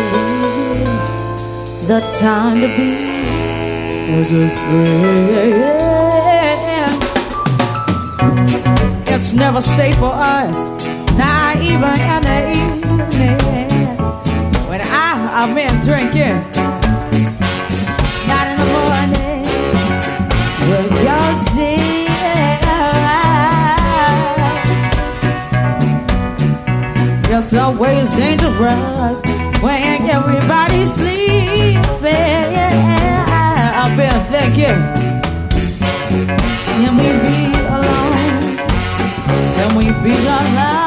the time to be just free. It's never safe for us, not even in the evening when I've been drinking, not in the morning when you're sleeping. It's always dangerous when everybody's sleeping. I've been thinking, can we be alone? Can we be alone?